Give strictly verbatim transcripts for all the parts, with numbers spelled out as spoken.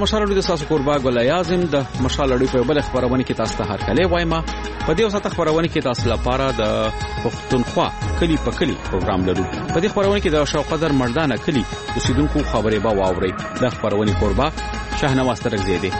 مشال اړوي د تاسو کوربا ګل اعظم د مشال اړوي په بل خبرونه کې تاسو ته هر کله وایم په دې وسه خبرونه کې تاسو لپاره د پښتونخوا کلی په کلی پروګرام لرو. په دې خبرونه کې د شوقدر مردانه کلی اوسیدونکو خبرې به واوري. د خبرونه کوربا شاهنواز ترغزی دی.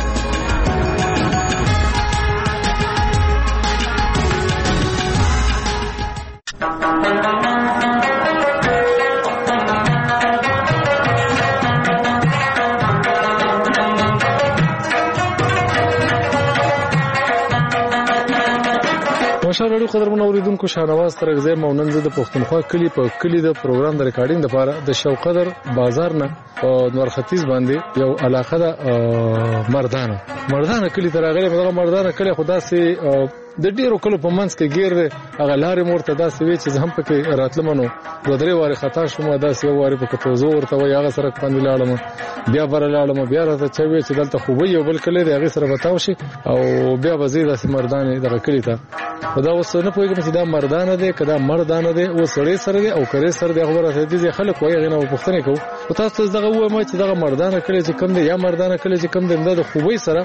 مشالړو قدرمن اوریدونکو شاهنواز ترغزی مونږ د پښتونخوا کلی په کلی د پروګرام د ریکارډینګ لپاره د شوقدر بازار نه نور ختیځ باندې یو علاقه ده مردانه مردانه کلی ترغلی په مردانه کلی خدا سي د ډیرو کلو په منځ کې گیر دی هغه لارې مورته داسې وی چې هم پکې راتلمنو دوه درې واره خطا شوم داسې یو واره پکې توزو ورته وی هغه سره باندې لاړم بیا بر لاړم بیا راته چې وی چې دلته خو یو بل کلی دی هغه سره بتاو شي او بیا وزید داسې مردانه دغه کلی ته خدا اوس نه پوهیږم چې دا مردانه دی کدا مردانه دی او سړی سره دی او کرے سره دی خبره ته دي خلک وایي غنه پوښتنه کوي او تاسو دغه وایي چې دغه مردانه کلی چې کم دی یا مردانه کلی چې کم دی د خوبي سره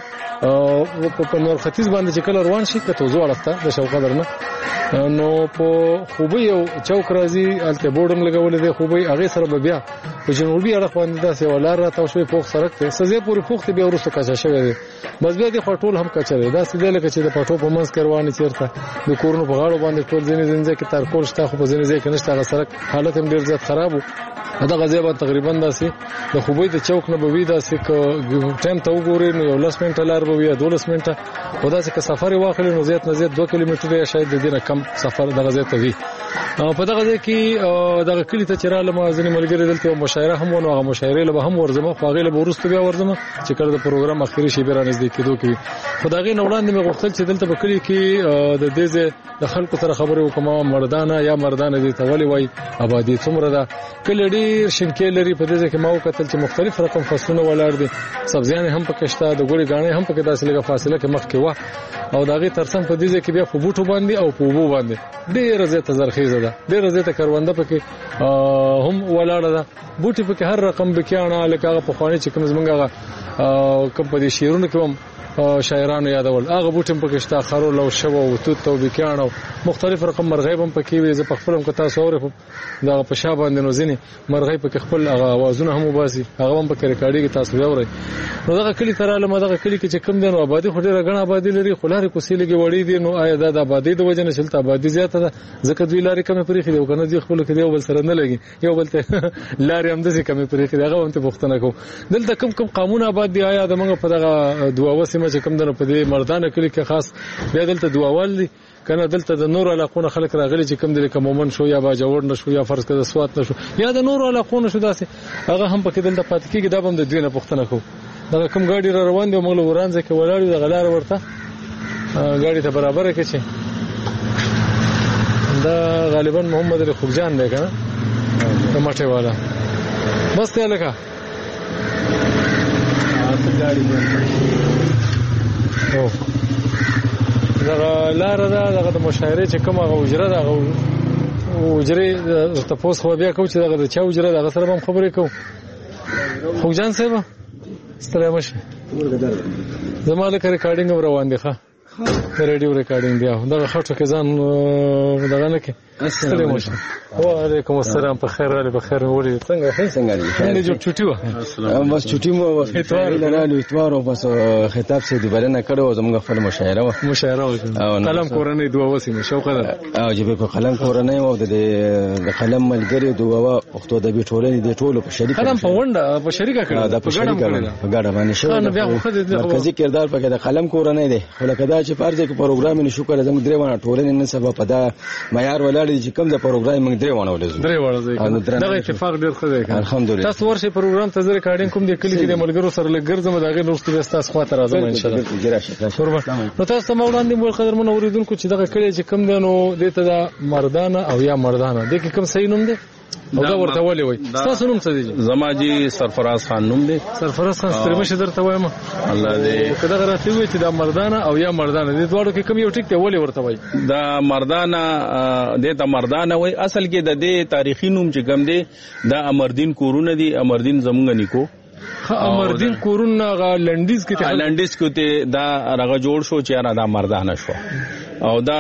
په نور ختیځ باندې چې کله روان شي کته زو اړخته د شوقدر نه نو په خوبي یو چوک راځي الته بورډم لګولې دی خوبي هغه سره بیا په جنوبي اړخ باندې داسې ولار راته شوی پوخ سرک ته سزه پوری پوخ ته بیا ورسته کچا شوی دی بس بیا د خټول هم کچا دی داسې دی لکه چې د پټو په منځ کروانې چیرته د کورونو په غاړو باندې ټول ځینې ځینې کې تر کول شته خو په ځینې ځای کې نشته هغه سرک حالت هم ډیر زیات خراب وو دا غزيبه تقریبا داسې د خوبي د چوک نه بوي داسې ک ټایم ته وګورئ نو یو لس منټه لار بوي دولس منټه او داسې ک سفر واخلې نو زیات نه زیات دوه کیلومتره یا شاید د دینه کم سفر د غزې ته وي په دغه ځای کې دغه کلی ته چیرې لمه ځنې ملګری دلته مشاعره هم ونه هغه مشاعره له هم ورزمه خو هغه له ورسته بیا ورزمه چې کله د پروګرام اخیری شی به را نږدې کېدو کې خدای نه وړاندې مې غوښتل چې دلته په کلی کې د دې د خلکو سره خبرې وکم مردانه یا مردانه دي ته ولي وای آبادی څومره ده کله ډیر شینکې لري په دې کې ما وکتل چې مختلف رقم فصلونه ولاړ دي سبزیان هم پکې شته د ګوري غاڼې هم پکې داسې لږه فاصله کې مخ کې و او داغه ترڅنګ په دې کې بیا په بوټو باندې او په وبو باندې ډیر زیاته زرخیزه ده ډیر زیاته کرونده پکې هم ولاړه ده بوټي پکې هر رقم بکیانه لکه په خواني چې کوم زمونږه کوم په دې شیرونو کې شاعرانو یادول هغه بوټم پکې شته خرول او شوه او توت او بکیانو مختلف رقم مرغۍ هم پکې وي زه په خپلم کتا سوره دا په شابه باندې نو ځنی مرغۍ پکې خپل هغه اوازونه هم وباسي هغه هم پکې ریکارډینګ تاسو یاوري نو دغه کلی تر علمه دغه کلی کې چې کم دي نو آبادی خو ډیره غن آبادی لري خلاره کوسیلګي وړي دي نو آیا د آبادی د وجه نه شلته آبادی زیاته ده ځکه دوی لارې کمې پرې خېدو کنه دوی خپل کې یو بل سره نه لګي یو بل ته لارې هم د څه کمې پرې خېدو هغه هم ته پوښتنه کو دلته کم کم قانون آباد دی آیا د موږ په دغه دوا وسیمه چې کم په دې مردانه کلی کې خاص بیا دلته دواول دي کنه دلته د نور علاقونو خلک راغلي چې کم دي کوم مومن شو یا با جوړ نشو یا فرض کړه سوات نشو یا د نور علاقونو شو داسې هغه هم پکې دلته پات کېږي دا هم د دوی نه پوښتنه کو دا کوم ګاډي را روان دي موږ ورانځه کې ولاړ دي غلار ورته ګاډي ته برابر کې چې دا غالبا محمد علي خوبجان دی کنه ماټه والا بس ته لکه او دا لار دا د مشاعره چې کومه غوجره دا غوجره تاسو خو بیا کو چې دا د چا وجره دا سره هم خبرې کو خو جان صاحب ستړی مشه زموږ لپاره ریکارډینګ روان دي ښه ریډیو ریکارډینګ دی دا خاطر کې ځان دغه نه کې ستړی مشه وعلیکم السلام په خیر علي بخیر وړي څنګه څنګه دي څنګه جو چټي و بس چټي مو اتوار لرالو اتوار او بس خطاب سي دی بلنه کړو زموږ خپل مشاعره و مشاعره و قلم کورنۍ دوه وسیمه شوقه ده او جبه په قلم کورنۍ او د قلم ملګری دوه وختو د بیټولې د ټولو په شریک قلم په ونده په شریکه کړه دا په شریکه په ګډه باندې شو مرکزی کردار پکې د قلم کورنۍ دی خلک دا چې فرض کې پروګرام نه شو کړل زموږ درې ونه ټولنې نه سبب په دا معیار ولاړ چې کوم د پروګرام موږ درې ونه ولزو درې ونه دا اتفاق ډیر ښه دی الحمدلله تاسو ورشي پروګرام ته زری کارډین کوم د کلی کې د ملګرو سره لګرځم دا غي نورستي تاسو خاطر راځم ان شاء الله نو تاسو مو وړاندې مول قدر مون اوریدونکو چې دغه کلی چې کوم دنو دته دا مردانه او یا مردانه د کوم صحیح نوم دی دا ورته ولي وای تاسو نوم څه دی زما جی سرفراز خان نوم دی سرفراز خان سترمشه درته وایم الله دې کله راته وی چې دا مردانه او یا مردانه دي دواړو کې کوم یو ټیک دی ولي ورته وای دا مردانه د ته مردانه وای اصل کې د دې تاریخي نوم چې کوم دی دا امردین کورونه دي امردین زمونږ نیکو امردین کورونه غا لنډیز کې ته لنډیز کې ته دا رغه جوړ شو چې را دا مردانه شو او دا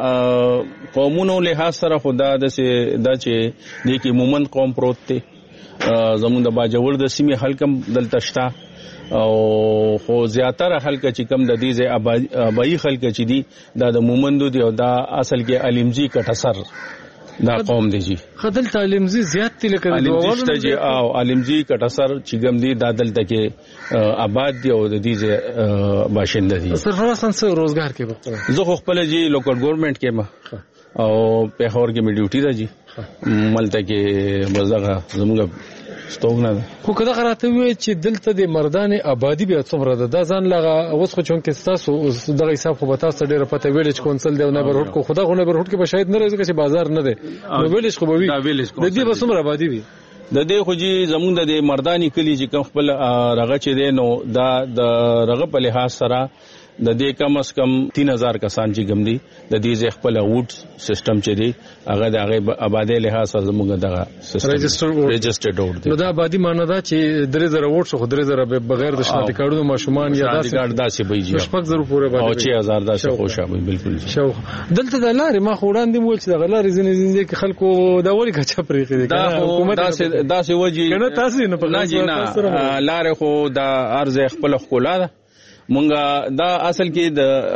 قومونو له سره خدا د دا چې د کې مومن قوم پروت ته زموږ د باجوړ د سیمه حلقم دلته شتا او خو زیاتره خلک چې کم د دې ځای ابای خلک چې دي دا د مومندو دي او دا اصل کې علمزي کټسر دا قوم دی جی خدل تعلیمزي زیات تل کړي علمزي چې او علمزي کټسر چې کم دي دا دلته کې آباد دي او د دې ځای باشنده دي سرفراز څنګه روزګار کې وکړه زه خپل جی لوکل ګورنمنت کې ما او په خور کې می ډیوټي ده جی ملته کې مزغه زموږ ستوګنه خو کله غراته وي چې دلته د مردان آبادی بیا څومره ده دا ځان لغه اوس خو چون کې تاسو دغه حساب خو به تاسو ډیره پته ویلج کونسل دی نه برهټ کو خدا غو نه برهټ کې به شاید نه راځي چې بازار نه دی نو ویلج خو به وي د دې به څومره آبادی وي د دې خو جی زمونږ د مردانی کلی چې کوم خپل رغه چې دی نو دا د رغه په لحاظ سره د دې کم اس کم تین هزار کسان چې ګم دي د دې ځ خپل ووټ سیستم چې دی هغه د هغه آبادی لحاظ سره زموږ دغه سیستم ريجسترډ ووټ نو دا آبادی معنی دا چې درې زره ووټ شو درې زره بغیر د شناختی کارتونو ماشومان یا داسې کارت داسې وایي شپږ زره پورې باندې او چې هزار داسې خوشاوي بالکل شو دلته د لارې ما خوړان دي مول چې د لارې ځینې ځینې کې خلکو دا ولي کچا پرېخي دي حکومت داسې داسې وږي کنه تاسو نه په لارې خو دا ارزه خپل خپل ده مونږه دا اصل کې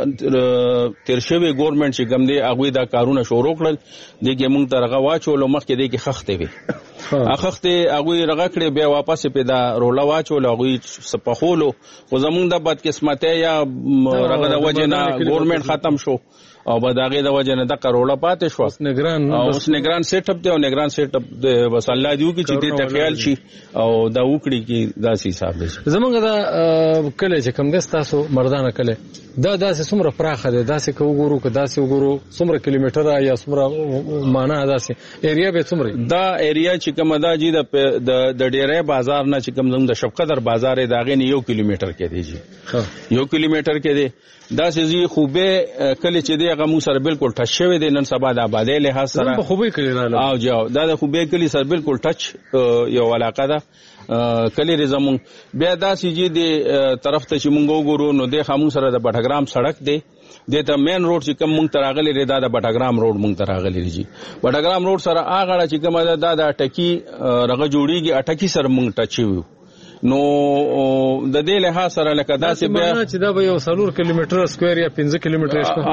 د تیرشوي ګورنمنت چې کوم دی هغه دا کارونه شروع کړل دغه مونږ ترغه واچول مخ کې دغه خخته وي اخخته هغه رغه کړې بیا واپس په دا رولا واچول هغه سپخولو خو زمونږ د بد قسمته یا رغه د وجنه ګورنمنت ختم شو او بداغه د وجنه د کروڑه پاتې شو اوس نگران اوس نگران سیټ اپ دی او نگران سیټ اپ د بس الله دیو کی چې دې ته خیال شي او دا وکړي کی داسې حساب دی زمونږ دا کله چې کوم د تاسو مردانه کله دا داسې څومره پراخه ده داسې کو وګورو که داسې وګورو څومره کیلومتر یا څومره معنا داسې ایریا به څومره دا ایریا چې کوم دا جی د د ډیره بازار نه چې کوم زموږ د شفقدر بازار داغه نه یو کیلومتر کې دی جی یو کیلومتر کې دی دا سې خوبه کله چې دی هغه مو سره بالکل ټچ شوی دی نن سبا د آبادی له سره په خوبه کلی رااله او جاو دا د خوبه کلی سره بالکل ټچ یو علاقه ده کلی رزمون بیا دا سې دی طرف ته چې مونږ وګورو نو د خامو سره د بټګرام سړک دی د ته مین روډ چې کوم مونږ تراغلي ری دا د بټګرام روډ مونږ تراغلي ری بټګرام روډ سره هغه چې کوم دا د ټکی رغه جوړیږي اټکی سره مونږ ټچ ویو نو د دې له سره لکه داسې بیا چې دا به یو څلور کیلومتر سکوير یا پنځه کیلومتر شپه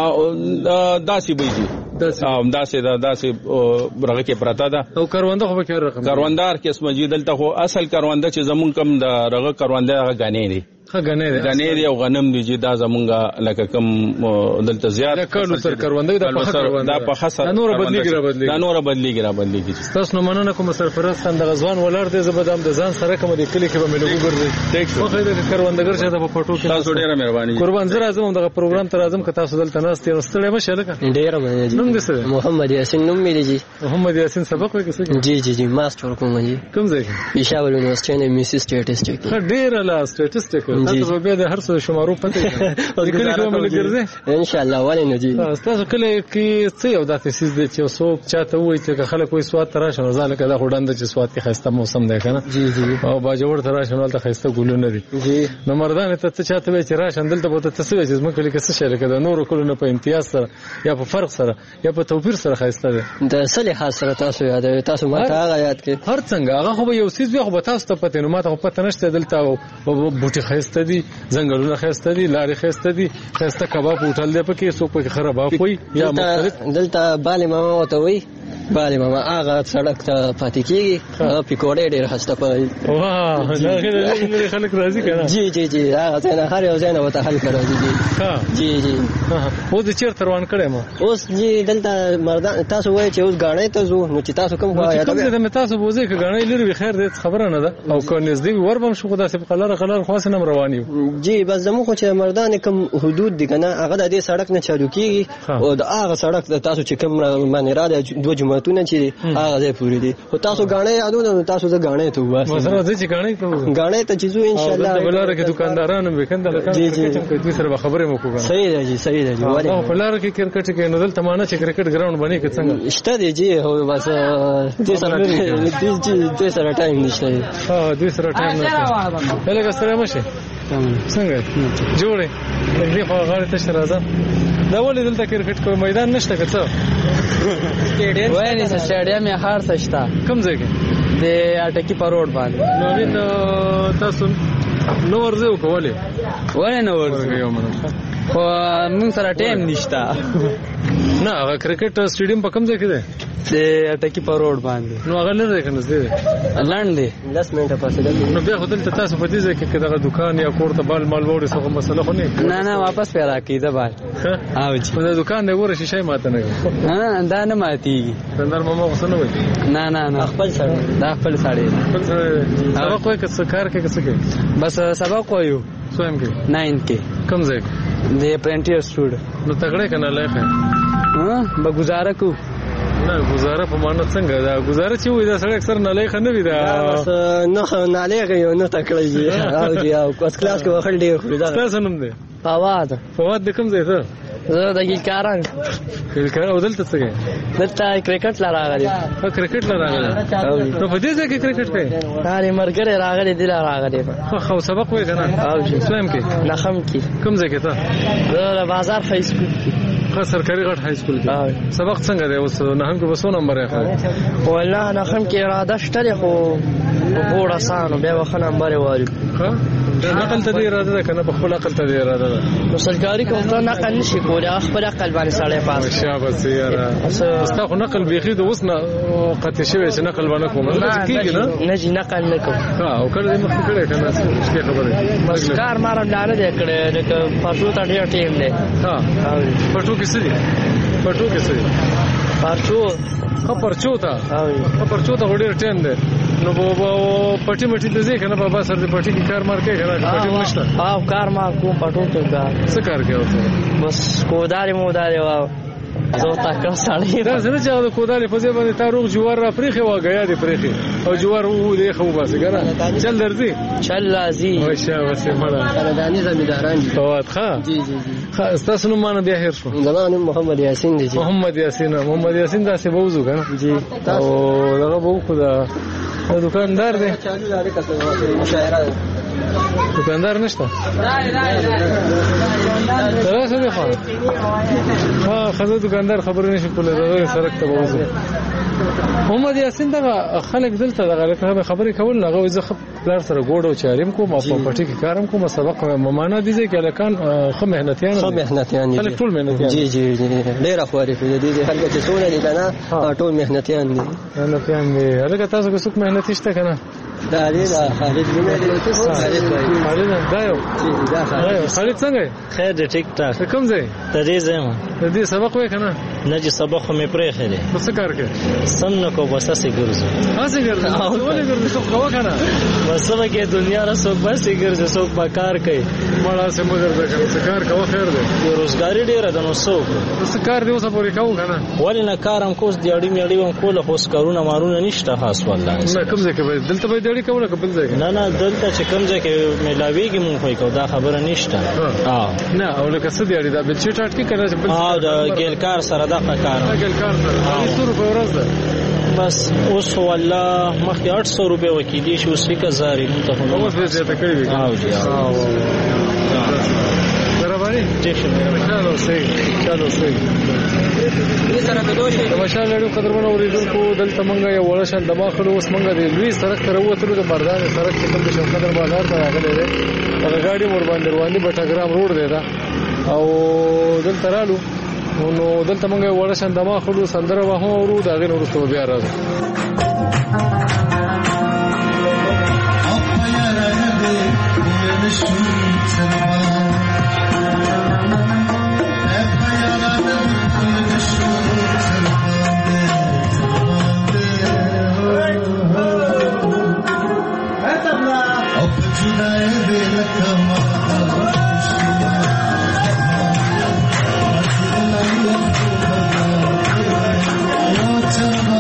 داسې وایي داسې داسې داسې برغه کې پراته ده او کاروانده خو به رقم کاروندار کې اسمه دلته خو اصل کارونده چې زمون کم د رغه کارونده غنې دي غنې دي غنې دي او غنم دي چې دا زمونږه لکه کم دلته زیات د کلو تر کارونده د په کارونده د په خاصه د نور بدلیږي را بدلیږي د نور بدلیږي را بدلیږي تاسو نو مننه کوم سرپرست د غزوان ولر دې زبدام د ځان سره کوم د کلی کې به ملګرو ګرځي ټیک شو خو د کاروندګر چې د پټو کې تاسو ډیره مهرباني قربان زه راځم دغه پروګرام ته راځم که تاسو دلته ناست یو ستړی مشه لکه ډیره مننه نوم دې څه محمد یاسین نوم مې دی محمد یاسین سبق وایي څه جی جی جی ماستر کوم جی کوم ځای پېښور یونیورسيټي نه میسي سټیټسټیک ډیره لا سټیټسټیک تاسو به د هر څه شمارو پته د کلی کوم ملګری ان شاء الله ولې نه جی تاسو کله کې څه یو داسې سیس دي چې څوک چاته وایي چې خلک وایي سواد تراشه نو ځکه دا هډند چې سواد کې خسته موسم دی کنه جی جی او باجوړ تراشه نو ته خسته ګلونه دي جی نو مردان ته څه چاته وایي چې راشه دلته به ته څه وایي چې موږ کلی کې څه شي لکه د نورو کلونو په امتیاز سره یا په فرق سره یا په توپیر سره خسته ده د صلیح سره تاسو یاد تاسو ما ته هغه یاد کې هر څنګه هغه خو یو سیس به خو تاسو ته پته نو ما ته پته نشته دلته بوټي خسته دي ځنګلونه خسته دي لارې خسته دي خسته کباب هوټل دی پکې سو په خراب وي یا مختلف دلته بالي ماما وته وي بالي ماما هغه سړک ته پاتې کیږي پکوړې ډېر خسته پي واه دا خلک راځي کنه جی جی جی هغه څنګه هر یو ځای نه وته حل کړی جی جی او د چیرته روان کړم اوس جی دلته مردان تاسو وایي چې اوس غاڼې ته زو نو چې تاسو کوم وایي کوم دې تاسو بوزي چې غاڼې لري خیر دې خبره نه ده او کو نږدې وربم شو خدا سي قلاره قلاره خاص نه رواني جی بس زمو خو چې مردان کوم حدود دي کنه هغه د دې سړک نه چالو کیږي او د هغه سړک تاسو چې کوم باندې را د دوه قیمتونه چې هغه ځای پورې دي. خو تاسو غاڼه یادونه تاسو د غاڼه ته واسه مثلا د چې غاڼه کوو غاڼه ته چې زو ان شاء الله د بلاره کې دکاندارانو به کنده لکه چې دوی سره خبرې مو کوو. صحیح دی جی صحیح دی. او بلاره کې کرکټ کې نو دلته مانه چې کرکټ ګراوند باندې کې څنګه شته دی جی هو بس دې سره دې سره ټایم نشته. ها دې سره ټایم نشته. هله سره مشه څنګه جوړه دې خو غاړه ته شرازه دا ولې دلته کرکټ کو میدان نشته که څه سټیډیم وای نه سټیډیم یې هر څه شته. کوم ځای کې د اټکی په روډ باندې. نو دې تاسو نو ورځو کولې ولې نو ورځو خو موږ سره ټایم نشته. نه هغه کرکټ سټیډیم په کوم ځای کې دی؟ د اټکی په روډ باندې. نو هغه لري کنه زه لاندې دی دس منټه فاصله. نو بیا خو دلته تاسو په دې ځای کې دغه دکان یا کور ته بال مال وړي څه مسله خو نه. نه نه واپس پیدا کیده بال. او چې په دکان دی ور شي ماته نه. نه دا نه ماتيږي. څنګه ماما وسنه وای. نه نه نه خپل سره دا خپل سره خپل سره سبق وای که څه کار کې څه کې بس سبق وایو سویم کې ناین کې کوم ځای د پرنټیر سټوډ. نو تګړې کنه لایخه ها به گزاره کو نه گزاره په معنی څنګه دا گزاره چې وې دا سړی اکثر نه لایخه نه وي دا بس نه نه لایخه یو نه تکړه او دی او کلاس کلاس کې وخل ډیر خو دا تاسو نوم دی فواد. فواد د کوم ځای ته؟ زه د ګیلکاران ګیلکار او دلته څه کوي؟ دلته کرکټ لا راغلی. ها کرکټ لا راغلی. نو په دې ځای کې کرکټ کوي؟ دا لري مرګره راغلی دی لا راغلی. خو خو سبق وای کنه او اسلام کې نخم کې کوم ځای کې ته؟ زه بازار های سکول کې. خاص سرکاري غټ های سکول کې. سبق څنګه دی اوس نه هم کې وسو نمبر یې خو والله نخم کې اراده شته خو وګوره سانو بیا وخت نمبر وایي. ها نقل ته دی اراده ده کنه په خپل عقل ته دی اراده ده. نو سرکاري کوم نقل نشي کولای خپل عقل باندې سړی پاس. شابه یاره استا خو نقل بيخي د اوس نه قطع شوی چې نقل باندې کوم نه کیږي نه نه جی نقل نکوم. ها او کله دې مخ کړه کنه څه خبره بس کار مارم لاله دې کړه لکه پټو ته ډیر ټیم دی. ها پټو کې څه دي پټو کې څه دي پټو خبر چوتا خبر چوتا ډیر ټیم دی. نو بابا پټي مټي د ځای کنه بابا سره د پټي کې کار مار کوي کنه پټي ونشته. ها کار مار کوم پټو ته دا څه کار کوي بس کوداري موداري وا زه تا کا سړی دا زنه چې د کوداري په ځای باندې تاروغ جوار را پریخي وا غیا دی پریخي او جوار وو دی خو بس کنه چل درځي چل لازم ماشا وسه مړه خاندانی زمینداران دي. فواد ښا جی جی جی ښا تاسو نو مان بیا هیر شو. زمان محمد یاسین دی. محمد یاسین محمد یاسین دا څه بوزو کنه جی او دغه بو خدا دکاندار دی چالو لري کته مشاعره دکاندار نشته. ترڅو دی خو ها خزه دکاندار خبر نشي کولای دا سرک ته وځي. محمد یاسین دا خلک دلته دا خبرې کول نه غوې زه خپل سره ګوډو چاریم کوم او په پټي کې کارم کوم سبق ممانه دي چې الکان خو مهنتيان خو مهنتيان دي خلک ټول مهنتيان. جی جی ډیر خوري دي خلک چې څونه دي کنه ټول مهنتيان دي. مهنتيان دي هغه تاسو کوڅه مهنتي شته کنه دا لري دا خالد دی خالد دا یو دا خالد څنګه خیر دی ټیک ټاک. کوم ځای ته دې زما د دې سبق وای کنه نه چې سبق مې پرې خېره څه کار کوي سم نه کو بس اسې ګرځو اسې ګرځو ولې ګرځو څه کوه کنه بس سبا کې دنیا را څوک بس ګرځي څوک په کار کوي مړه سم ګرځي کنه څه کار کوه خیر دی روزګاری ډیر ده نو څوک څه کار دی اوس پورې کوه کنه ولې نه کارم کوس دی اړې مې اړې وم کوله خو کارونه مارونه نشته خاص والله نه کوم ځای کې دلته به دی اړې کوله کبل ځای نه نه دلته چې کوم ځای کې ملاويږي مونږ خو کو دا خبره نشته. ها نه او لکه څه دی اړې دا بل چې ټاټ کې کنه ها دا ګیلکار سره دا کار ګیلکار سره څو روپے ورځ ده بس اوس والله مخکې اټ سو روپے وکیلی شو اوس یک هزار نو ته نو اوس به زیاته کړی وي. ها جی ها برابرې ټیک شه چلو صحیح چلو صحیح دې سره د دوه شي ماشاء الله قدرمن اوریدونکو دلته مونږه یو وړ شان دماغ له اوس مونږه د لوی سړک تر وته د مردان سړک کې کوم شو قدر بازار ته راغلی دی هغه ګاډي مور باندې رواني بټګرام روډ دی دا او دلته رالو نو دلته مونږه یو وړ شان دماغ له سندره واه ورو دا غن ورسته بیا راځو Tell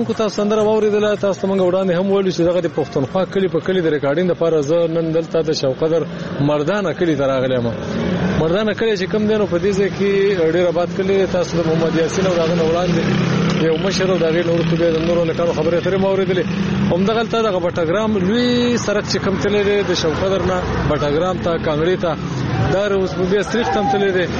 اوریدونکو تاسو سندره واوریدله تاسو ته موږ وړاندې هم ویلو چې دغه د پښتونخوا کلی په کلی د ریکارډینګ لپاره زه نن دلته د شوقدر مردانه کلی ته راغلی یم. مردانه کلی چې کوم دی نو په دې ځای کې ډېر آباد کلی تاسو د محمد یاسین او دغه نه وړاندې یو مشر او دغه نور څه د نورو لکانو خبرې اترې ما اورېدلې. همدغه ته دغه بټګرام لوی سړک چې کوم تللی دی د شوقدر نه بټګرام ته کانګړې ته دا اوس په بیا سریخ تم تللی دی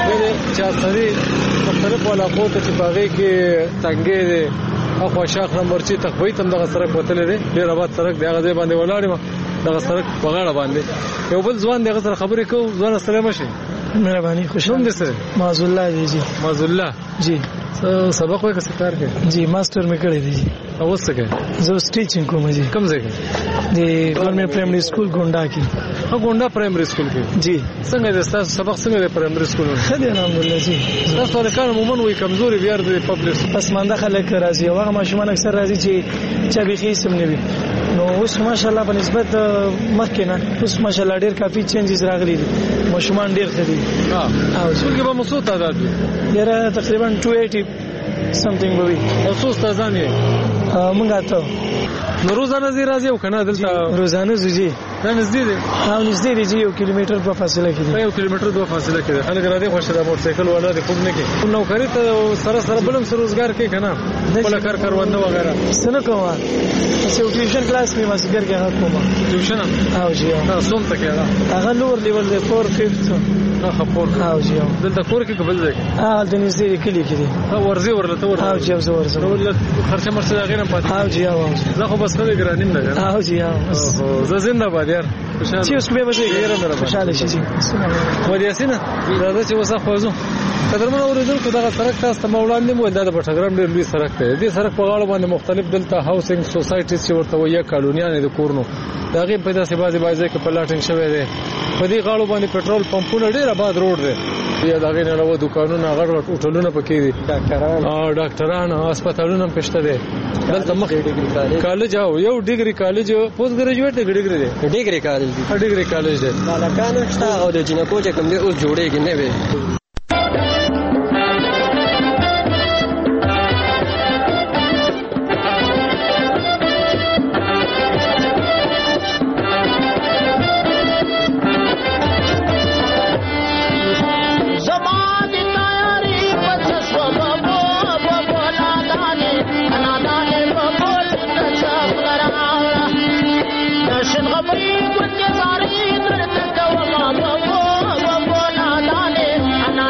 چې اثري مختلف علاقو ته چې باغې کې تنګې دی اخوا شاخ نمبر چې تخوي تم دغه سړک وتللی دی ډېر آباد سړک دی هغه ځای باندې ولاړ یم دغه سړک په غاړه باندې یو بل ځوان دغه سره خبرې کوو. ځوان السلام علیکم. مهرباني خوش نوم دې څه؟ معاذ الله دی جی. معاذ الله جی. سبق وای کس کار کوي؟ جی ماستر مې کړی دی جی. اوس څه کوي؟ زه ټیچینګ کوم جی. کوم ځای کې؟ د ګورنمنت پرایمري سکول ګونډا کې. ها ګونډا پرایمري سکول کې. جی. څنګه د تاسو سبق څنګه د پرایمري سکول؟ ښه دی الحمدلله جی. تاسو ولکان عموما وي کمزوري بیا د پبلک پسمانده خلک راځي هغه ماشومان اکثر راځي چې چا بيخي سم نه وي. نو اوس ماشاءالله په نسبت مخکې نه اوس ماشاءالله ډېر کافي چینجز راغلي دي. ماشومان ډېر ښه دي. ها او څو کې به مسو تعداد دي؟ یاره تقریبا two eighty something به وي. او څو استادان یې؟ مونږ ته نو روزانه زی راځي او کنه دلته روزانه زوجي دا نږدې دي او نږدې دي چې یو کیلومتر په فاصله کې دي. یو کیلومتر دوه فاصله کې دي. خلک راځي خوښ د موټر سایکل ولا د خوب نه کې نوکری ته سره سره بلم سره روزګار کې کنه بل کار کاروانه وغیرہ سن کومه چې ټیوشن کلاس می ماسګر کې هغه کومه ټیوشن او جی دا څوم ته کې هغه لور لیول دی four fifth نه خپور او جی دلته کور کې قبل ځای اه د نږدې کلی کې دي او ورزي ورلته ور او جی او ورزي ولله خرچه مرسته غیر نه پاتې او جی او زه خو بس نه ګرانیم نه او جی او زه زنده باد یار خوشاله چې اوس به به خوشاله شي محمد یاسین دا چې وسه خوځو قدرمن اوریدونکو دغه سړک تاسو ته وړاندې مو د بټګرام ډېر لوی سړک دی. دې سړک په غاړه باندې مختلف دلته هاوسینګ سوسایټیز چې ورته وایي کالونیانې د کورنو دا غي په داسې بازي بازي کې پلاټینګ شوی دی. په دې غاړو باندې پېټرول پمپونه ډېر آباد روډ دی. یا دغه نه له دکانونو غړ غړ هوټلونه پکې دي. ډاکټران او ډاکټران هسپتالونه پښته دي. دلته مخ کالج او یو ډیګري کالج پوسټ ګریجویټ ډیګري دی. ډیګري کالج دی. ډیګري کالج دی. مالکانو شته او د جنکو چې کوم دی اوس جوړېږي نه وي. Ana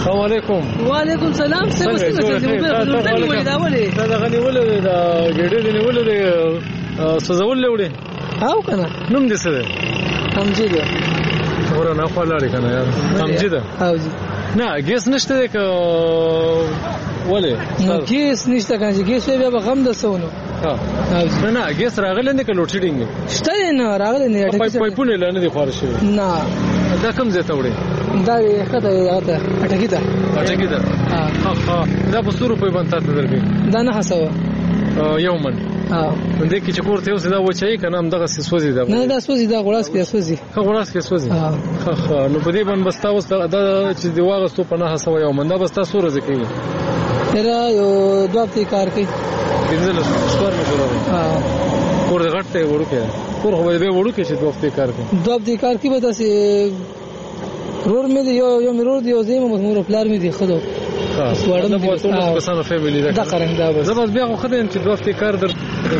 السلام علیکم. وعلیکم السلام. څنګه څنګه څنګه ولې دا ولې دا غنی ولې دا ګډې دی ولې سوزول لوړې هاو کنه نوم دې څه دی؟ امجد. ورا نه خلاړې کنه یار امجد. هاو جی. نه ګیس نشته که ولې؟ نو ګیس نشته کنه ګیس بیا به غم د سونو. ها نه نه ګیس راغلی نه که لوډ شیډینګ شته نه راغلی نه پایپونه لا نه دي خور شوی. نه دا کوم ځای ته وړي؟ دا یې خته راته اټکی ته اټکی ته. ها ها دا په څو روپۍ باندې تاسو درکې؟ دا نه حسابه یو من. ها دې کې چې کوړته اوس دا وچای کنه هم دغه سوزي دا نه دا سوزي دا غلاس کې سوزي ها غلاس کې سوزي. ها ها نو په دې باندې بس تاسو دا چې دی واغستو په نه حسابه یو من دا بس تاسو ورځ کوي تیرا یو دوه هفته کار کوي پنځه لس سپار نه جوړوي. ها کور دې غټ ته وړو کې کور خو به وړو کې چې دوه هفته کار کوي دوه هفته کار کوي به تاسو رور مې دی یو یو مرور دی یو زمو مور پلار مې دی خدو ها دا په ټول کسانو فیملی دا دا قرن دا بس زبر بیا خو خدای چې دوه هفته کار در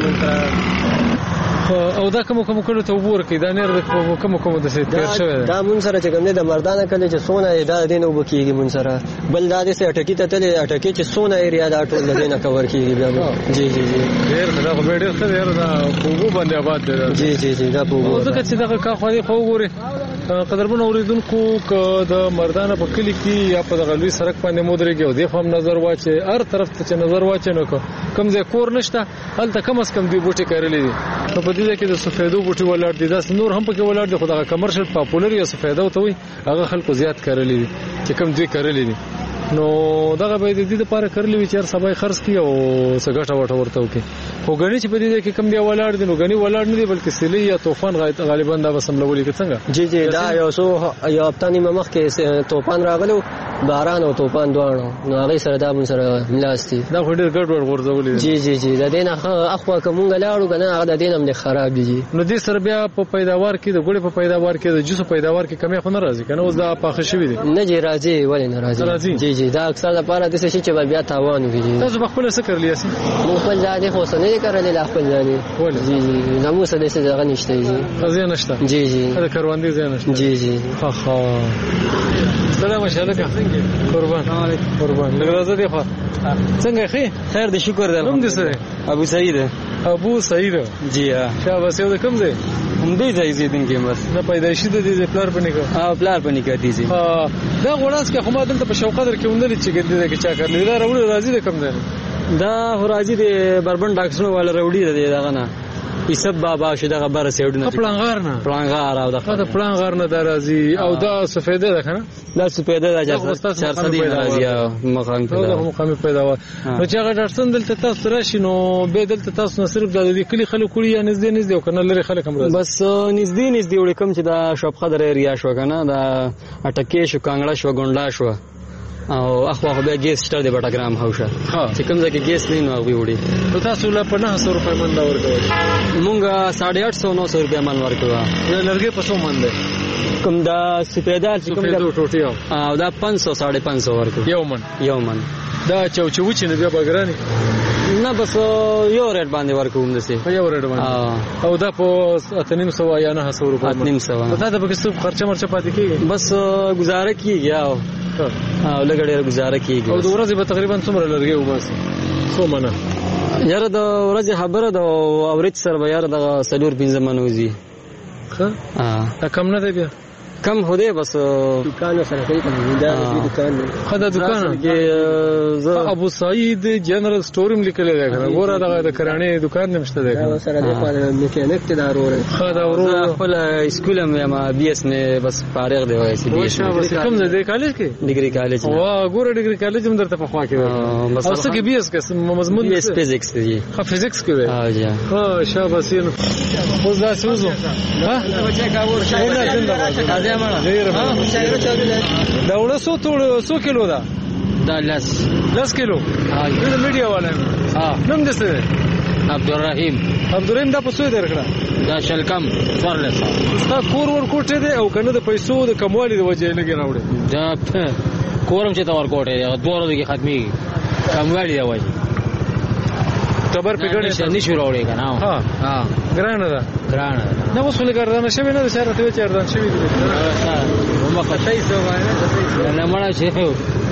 او دا کوم کوم کله ته وګور کې دا نیر کوم کوم د څه تیر شوی دا مون سره چې کوم د مردانه کله چې سونه دا دین وب کیږي مون سره بل دا د څه اٹکی ته تل اٹکی چې سونه ایریا دا ټول د دینه کور کیږي بیا جی جی جی ډیر دا خو ډیر څه ډیر دا پوغو باندې آباد دی. جی جی جی دا پوغو او دا چې دا کا خو دی خو وګوري قدرمن اوریدونکو ک د مردانه په کلی کې یا په غلوي سرک باندې مودريږي او د فهم نظر واچي هر طرف ته نظر واچي نو کوم ځای کور نشته هلته کم اس کم دی بوټي کړلې دي نو په دې کې د سفیدو بوټي ولر دي دا نور هم پکې ولر دي خدای کمرشل پاپولر یا سفیدو ته وي هغه خلکو زیات کړلې دي چې کم دوی کړلې دي نو دغه به د دې لپاره کړلې وي چې هر سبا خرڅ کی او سګټه وټه ورته وکي خو غني چې په دې کې کم دی ولر دي نو غني ولر نه دي بلکې سلی یا طوفان غالبا دا وسملولې کې څنګه. جی جی دا یو سو یو هفتانی مخ کې طوفان راغلو باران او طوفان دوانو نو هغه سره دا مون سره ملاستي دا خو ډیر ګډ وډ ورځولې. جی جی جی دا دینه اخوا کومه لاړو کنه هغه د دینم نه خراب دي نو دې سره بیا په پیداوار کې د ګړې په پیداوار کې د جوسو پیداوار کې کمی خو نه راځي کنه اوس دا پاخه شوی دي نه جی راځي ولې نه راځي. جی جی دا اکثر لپاره د څه چې بیا تاوان وکړي. تاسو خپل څه کړلی یاسي؟ مو خپل ځای خو څه نه کړل لا خپل ځای جی جی نمو څه د څه ځای نشته جی ځای نشته جی جی دا کاروان دي ځای نشته جی جی ها ها سلام علیکم قربان قربان لګرازه دی خو څنګه خې خیر دې شکر دې نوم دې څه ابو سعید ابو سعید جی ها شاباس یو د کوم ځای هم دې ځای زیدن کې بس نه پیدایشي د دې پلار پني کو ها پلار پني کې دي ها دا غوړاس کې خو ما دلته په شوقدر کې وندل چې ګندې کې چا کړل دا راوړي راځي د کوم ځای دا راځي د بربند ډاکټرونو والا راوړي دی دغه نه ایسب بابا شو دغه بر سیډونه پلانغار نه پلانغار او دغه پلانغار نه درازي او دا سفیده ده کنه دا سفیده ده چې چارصد دی راځي مقام پیدا او مقام پیدا نو چې هغه ډاکټر دلته تاسو راشي نو به دلته تاسو نه صرف د کلی خلک کړی یا نږدې نږدې او کنه لري خلک هم راځي بس نږدې نږدې وړي کوم چې دا شاپ خدای ریا شو کنه دا اټکې شو کانګړه شو ګونډلا شو او اخوا خو بیا ګیس شته د بټاګرام هاوشه چې کوم ځکه ګیس نه نو وی وړي نو تاسو لا په نه سو روپۍ من دا ورکوي مونږه ساڑھے آٹھ سو نو سو روپیا من ورکوي یا لرګي په سو من دی کوم دا سپیدار چې کوم دا ټوټي او دا پانچ سو ساڑھے پانچ سو ورکوي یو من یو من دا چوچو چې نه بیا بګرانی نه بس یو ریټ باندې ورکوم دسه یو ریټ باندې او دا په اتنیم سو یا نه سو روپۍ اتنیم سو دا د پکې خرچه مرچه پاتې کیږي بس گزاره کیږي او او لګړې گزاره کیږي او د ورځې به تقریبا څومره لرګي وباسي څو منه یاره د ورځې خبره د اورچ سره به یاره د سلور پنځه منوزي ښه ا کم نه دی بیا کم هو دی بس دکان سره کوي دا دکان خدای دکان کې ابو سعید جنرال سٹورم لیکل دی کنه ګوره د کرانه دکان نمشته دی کنه سره د میکانیک ته دارور خدای ورو خپل اسکول مې ما بي اس مې بس فارغ دی وایي بي اس کوم ځای دی کالج کې ډیګري کالج وا ګوره ډیګري کالج هم درته په خوا کې دی بس اوس کې بي اس کې مضمون بي اس فزکس دی ها فزکس کې دی ها جی ها شاباس یې اوس دا سوزو ها بچا کا ور شاید دا وړه سو ټول سو کیلو دا دا لاس لاس کیلو ها د میډیا والا ها نوم دې څه عبدالرحیم عبدالرحیم دا په څو درکړه دا شلکم څوارلس ستا کور ور کوټه دی او کنه د پیسو د کموالي د وجې لګي راوړي دا کورم چې تا ور کوټه دی دوه ورځې کې ختمي کموالي دی وایي خبر پګړې نشو راوړي کنه ها ها ګرانه ده ګرانه نه اوس ولګردان شوی نه شهر ته چردان شوی دی ما خدای سو باندې نه مړ شي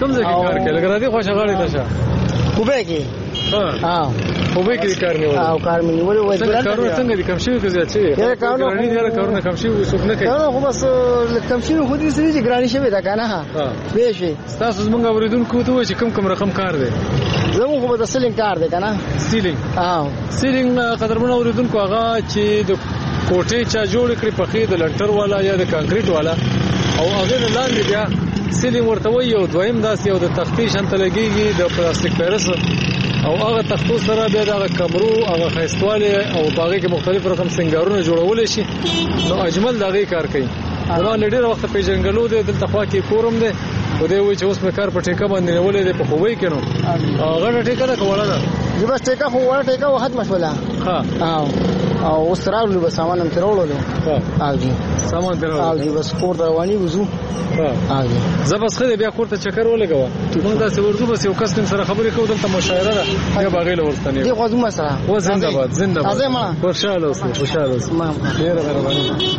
کوم ځای کې کار کوي لکه راځي خوښه غاړي تشه کوبه کې ها کوبه کې کار نه وایي او کار مې ولې وایي څنګه کارونه څنګه دي کم شي کې زیات شي یا کارونه نه کارونه کم شي وسوک نه کوي نو خو بس کم شي خو دې سړي چې ګرانی شوی دا کنه ها به شي تاسو زمونږ اوریدونکو ته وایي چې کم کم رقم کار دی زموږ خو د سیلینګ کار دی کنه سیلینګ ها سیلینګ قدرمن اوریدونکو هغه چې د کوټې چا جوړ کړی پخې د لنټر والا یا د کانکریټ والا او هغه لاندې بیا سیلینګ ورته وایي او دویم داسې او د تختې شانته لګيږي د پلاستیک پیرس او هغه تختو سره بیا د کمرو هغه خاصواله او باغې کې مختلف رقم سنگارونه جوړول شي نو اجمل دغه کار کوي دا لډیر وخت په جنگلو د دلته خوا کې کورم دی و دې وایي چې اوس مې کار په ټیکه باندې نیولې ده په خوبې کې نو هغه ټیکه ده کوله ده دی بس ټیکه خو وړه ټیکه وخت مشوله ها او او اوس راغلو به سامان هم ترولو ها اوجی سامان ترولو اوجی بس کور ته رواني وځو ها اوجی زبس خدای بیا کور ته چکر ولګوا موږ دا څه ورځو بس یو کس تم سره خبرې کوو دلته مشاعره ده بیا باغې له ورستنی دی خو زما سره و زنده باد زنده باد ازما خوشاله اوسه خوشاله اوسه ما ډیر غوړم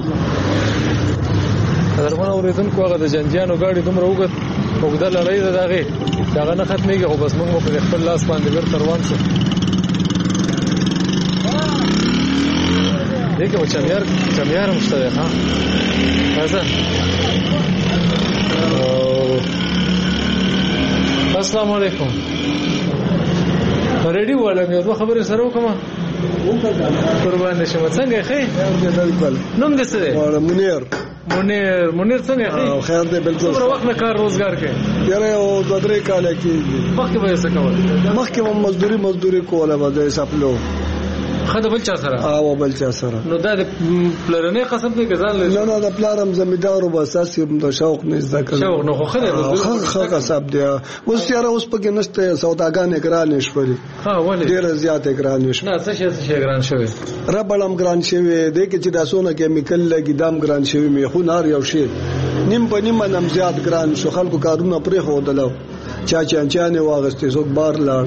درمن اوریدونکو هغه د جنجانو گاډي دومره وګت وګدا لړۍ ده داغه داغه نه ختميږي خو بس موږ په خپل لاس باندې ورته روان شو دغه و چمیار چمیار مشته ها راځه السلام علیکم ریډي والا مې دوه خبرې سره وکم قربان شم څنګه ښه نوم دې څه دی منیر منیر منیر څنګه ښه خیر دې بالکل څومره وخت نه کار روزګار کوي یاره او دوه درې کال کېږي مخکې به څه کول مخکې هم مزدوري مزدوري کوله به د سپلو خدای بل چا سره او بل چا سره نو دا د پلرنې قسم دی ګزان لري نه نه د پلارم زمیدار او اساس د شوق نه زده کړ شوق نو خو خدای خو خو قصب دی اوس یاره اوس پکې نشته سوداګان اګران شولې ها ولې ډیر زیات اګران شول نه څه شي څه اګران شوی ربړم ګران شوی دی چې د سونه کیمیکل لګي دام ګران شوی می خو نار یو شی نیم په نیم نم زیات ګران شو خلکو کارونه پرې خو دلو چا چا چانه واغستې زوک بار لاړ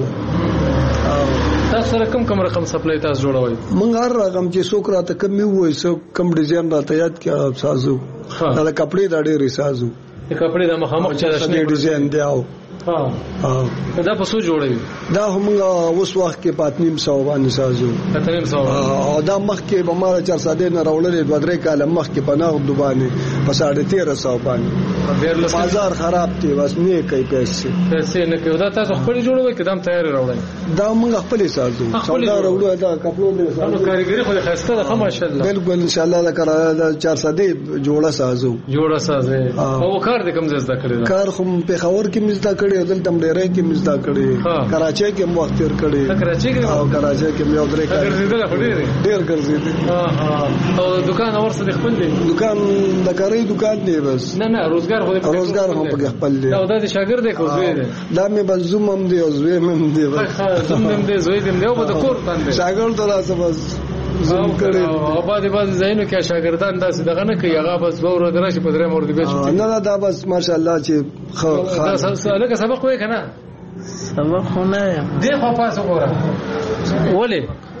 تاسو سره کوم کوم رقم سپلای تاسو جوړوي مونږ هر رقم چې څوک راته کمی وای سو کم ډیزاین راته یاد کړه سازو دا کپڑے دا ډېر سازو د کپڑے د مخامخ چرشنه ډیزاین دی او ها ها دا په څو جوړوي دا هم اوس وخت کې پاتنیم سو باندې سازو پاتنیم سو او دا مخ کې به مال چار ساده نه راولې دوه درې کال مخ کې پناه دوبانه په ساړه تیرہ سو باندې بازار خراب دی بس نه کوي پیسې پیسې نه کوي دا تاسو خپل جوړوي کدام تیار راوړئ دا موږ خپل سازو سودا راوړو دا کپلو دې سازو کاریګری خو خسته ده ماشاءالله بالکل ان شاء الله دا چار ساده جوړه سازو جوړه سازه او کار دې کوم ځای کړی کار خو په خور کې مزدا کړی دلته ډېرې کې مزدا کړی کراچۍ کې مو وخت تیر کړی کراچۍ کې او کراچۍ کې مې درې کار ګرځیدل خو ډېر ډېر ګرځیدل ها ها او دکان اورسه خپل دی دکان د کاري دکان دی بس نه نه روزګار خو روزګار هم په خپل دی دا د شاګرد دی کو زوی دی دا مې بس زوم هم دی او زوی هم دی بس زوم هم دی زوی هم دی او په کور باندې شاګرد دراسه بس زوم کړي او بعد بعد زینو کې شاګردان داسې دغه نه کوي هغه بس وره درشه په درې مورد به نه نه دا بس ماشاءالله چې خو دا سره سبق وای کنه سبق خو نه دی خو پاسه ګوره ولې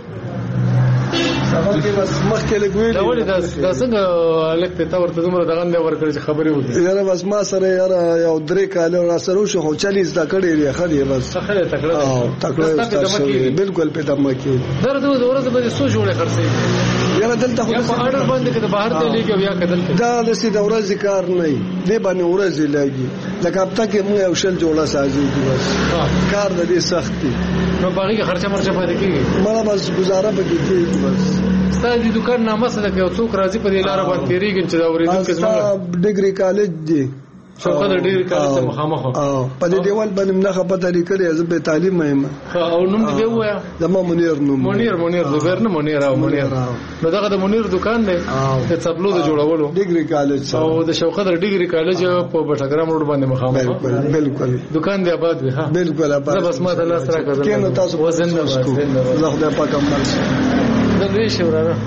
سبق کې بس مخکې لګوي دا ولې دا څنګه لکه ته ورته دومره دغه نه ورکړي چې خبرې وکړي یاره بس ما سره یاره یو درې کال را سره شو خو چالیس دا کړی دی خدي بس خدای تکړه او تکړه بالکل په دمه کې درته د ورځې به څو جوړه خرڅي یاره دلته خو په اړه باندې کې بهر ته لګي بیا کدل دا د سې د ورځې کار نه دی باندې ورځې لګي لکه هفته کې موږ یو شل جوړه سازي بس کار د دې سخت دی نو باغې کې خرچه مرچه پاتې کیږي مله بس گزاره پکې کیږي بس ستاسو د دکان نامه څه ده چې څوک راځي په دې لار باندې تیریږي چې دا ورېدونکو زموږ ډیګري کالج دی شوقه د ډیګري کالج ته مخامخ او په دې دیوال باندې نه خبره طریقې لري زه په تعلیم مهمه او نوم دې وایا زما منیر نوم منیر منیر زبیر نه منیر او منیر نو دغه د منیر دکان دی د تبلو د جوړولو ډیګري کالج او د شوقه د ډیګري کالج په بټګرام روډ باندې مخامخ بالکل بالکل دکان دی آباد وي ها بالکل آباد زه بس ما ته لاس راکړم کینو تاسو وزن نه زه خدای پاک عمل د دې شورانه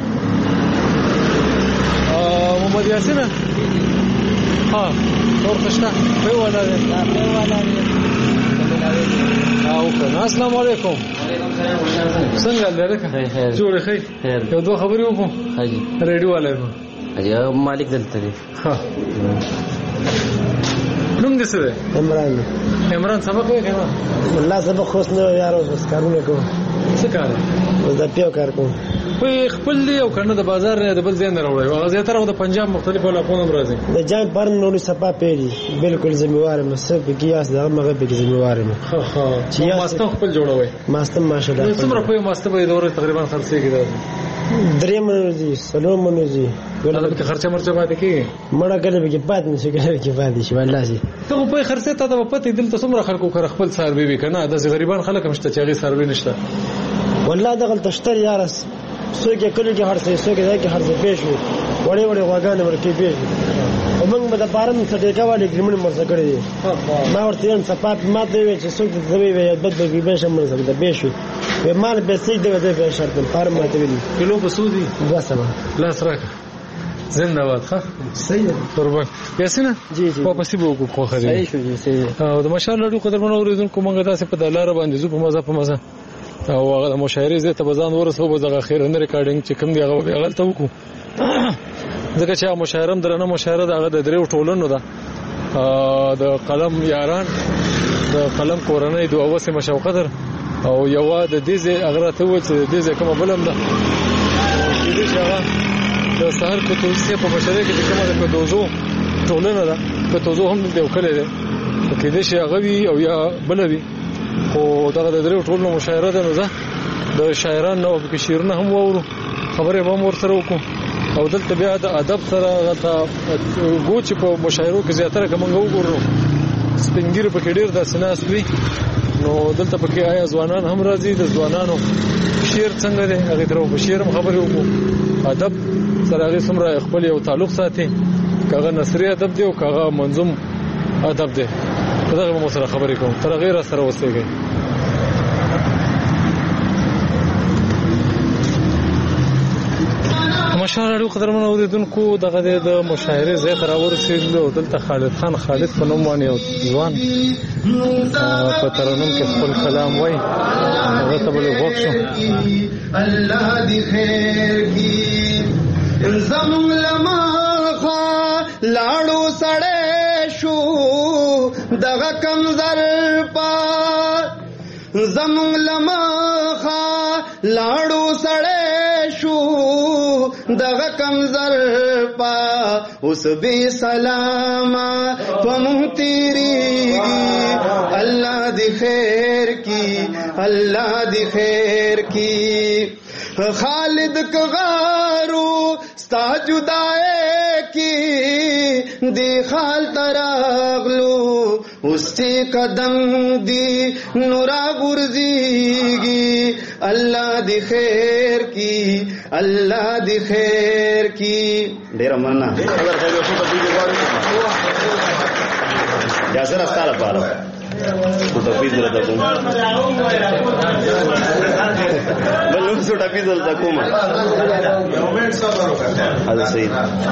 محمد یاسین ها اور خشنا په ولا ده په ولا ده او کنه السلام علیکم څنګه لري جوړ خیر یو دوه خبرې وکم حاجی ریډیو والے حاجی مالک دلته دی ها نوم دې څه دی؟ عمران. عمران سبق وایې کنه؟ والله سبق خو نه یارو بس کارونه کوم. څه کار؟ بس د پیو کار کوم. په خپل دی او کنه د بازار نه د بل ځای نه راوړی هغه زیاتره د پنجاب مختلفو علاقو نه راځي د جام پر نوري صفه پیری بالکل ذمہوار یم سب کیاس دغه مغه به ذمہوار یم ها ها چې ماستم خپل جوړوي ماستم ماشاءالله څومره په ماستم به دوره تقریبا خرڅېږي دا درې منځي سلام منځي ولله به خرچه مرچه باندې کیږي مړه کله به کې پات نشي کله کې پات شي والله سي ته په خرڅه ته د پته دلته څومره خلکو کړ خپل سروي وی کنه د غریبان خلک مشته چې هغه سروي نشته والله دغه تشتر یارس څوک یې کلی کې هرڅه څوک یې کې هرڅه پېښ وي وړي وړي واګانې ورکې پېښ او موږ به د بارم صدقه والے ګرمن مرزه کړی دي ما ورته یم صفات ما ته وی چې څوک دې وی وي بد به به شم مرزه ده پېښ وي مال به سې دې دې په شرط فارم ما ته وی کیلو بسودي واسمه لا سره زنده باد ښه صحیح قربان یاسینه جی جی په پسې به کو خو خري صحیح شو جی صحیح او د ماشاءالله ډو قدر منو ورېدونکو موږ تاسو په دلاره باندې زو په مزه په مزه او هغه د مشاعرې زه ته بزان ورسو به دغه خیر نه ریکارډینګ چې کوم دی هغه غلطه وکړو ځکه چې مشاعرم درنه مشاعره دغه د درو ټولنو ده د قلم یاران د قلم کورنۍ دوه وسه مشو قدر او یو د دې زه اغره ته و چې دې زه کوم بلم ده دې څنګه د سحر کو توسه په مشاعره کې کومه د دوزو ټولنه ده په دوزو هم دی وکړي ده کې دې شي غوي او یا بلوي او دغه د درو ټولنو مشاعره ده نو ده د شاعران نو په شعرونه هم وورو خبره به مور سره وکړو او دلته بیا د ادب سره غته ګوچ په مشاعرو کې زیاتره کوم وګورو سپینګیر په کې ډیر د سناس وی نو دلته په کې آیا ځوانان هم راځي د ځوانانو شعر څنګه دی هغه درو په شعر هم خبرې وکړو ادب سره هغه سمره خپل یو تعلق ساتي کاغه نثری ادب دی او کاغه منظوم ادب دی دغه مو سره خبرې کوم تر غیر سره وسیږي مشاعره قدرمن اوریدونکو دغه د مشاعره زه تر ورسېدل او دلته خالد خان خالد په نوم باندې ځوان په ترنم کې خپل کلام وای هغه ته بل وښو الله دی خیر کی زمون لما لاړو سړې شو دغه کمزر پا زمون لما لاړو سړې شو دغه کمزر پا اوس به سلاما پم تیری الله دی خیر کی الله دی خیر کی خالد کغارو ستا جدائے کی دی خال تراغلو اس سے قدم دی نورا گرزیگی اللہ دی خیر کی اللہ دی خیر کی ډیر مننه یا سره ستاره پاره کو تفیز درته کوم بلوم څه تفیز درته کوم هذا صحیح